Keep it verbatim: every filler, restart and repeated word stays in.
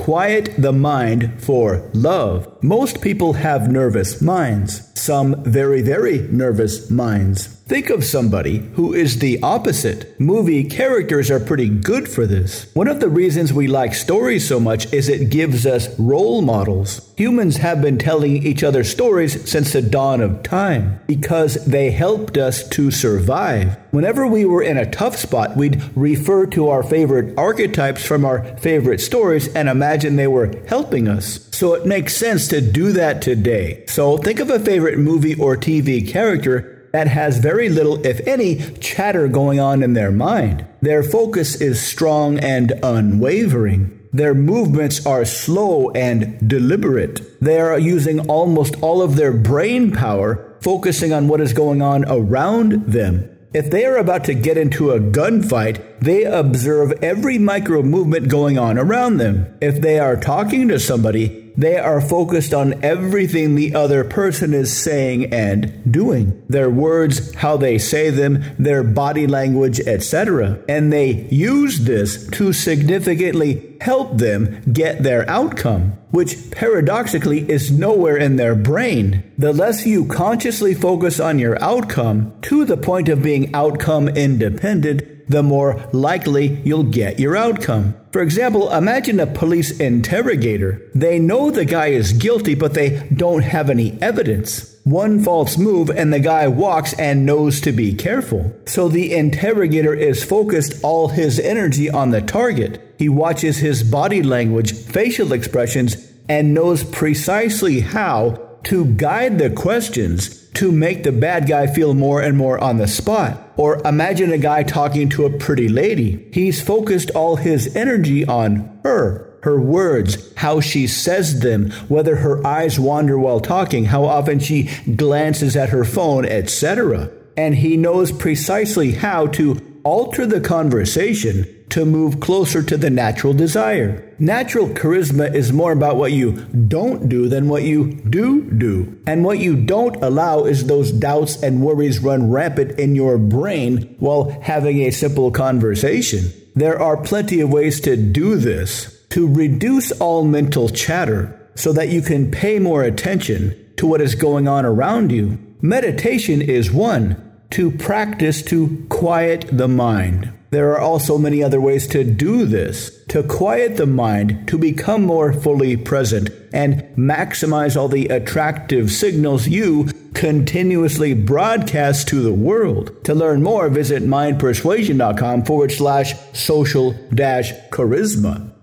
quiet the mind for love. Most people have nervous minds, some very, very nervous minds. Think of somebody who is the opposite. Movie characters are pretty good for this. One of the reasons we like stories so much is it gives us role models. Humans have been telling each other stories since the dawn of time because they helped us to survive. Whenever we were in a tough spot, we'd refer to our favorite archetypes from our favorite stories and imagine they were helping us. So it makes sense to do that today. So think of a favorite movie or T V character that has very little, if any, chatter going on in their mind. Their focus is strong and unwavering. Their movements are slow and deliberate. They are using almost all of their brain power, focusing on what is going on around them. If they are about to get into a gunfight, they observe every micro movement going on around them. If they are talking to somebody, they are focused on everything the other person is saying and doing. Their words, how they say them, their body language, et cetera. And they use this to significantly help them get their outcome, which paradoxically is nowhere in their brain. The less you consciously focus on your outcome to the point of being outcome independent, the more likely you'll get your outcome. For example, imagine a police interrogator. They know the guy is guilty, but they don't have any evidence. One false move and the guy walks and knows to be careful. So the interrogator is focused all his energy on the target. He watches his body language, facial expressions, and knows precisely how to guide the questions to make the bad guy feel more and more on the spot. Or imagine a guy talking to a pretty lady. He's focused all his energy on her, her words, how she says them, whether her eyes wander while talking, how often she glances at her phone, et cetera. And he knows precisely how to alter the conversation to move closer to the natural desire. Natural charisma is more about what you don't do than what you do do. And what you don't allow is those doubts and worries run rampant in your brain while having a simple conversation. There are plenty of ways to do this, to reduce all mental chatter so that you can pay more attention to what is going on around you. Meditation is one, to practice to quiet the mind. There are also many other ways to do this, to quiet the mind, to become more fully present, and maximize all the attractive signals you continuously broadcast to the world. To learn more, visit mindpersuasion.com forward slash social dash charisma.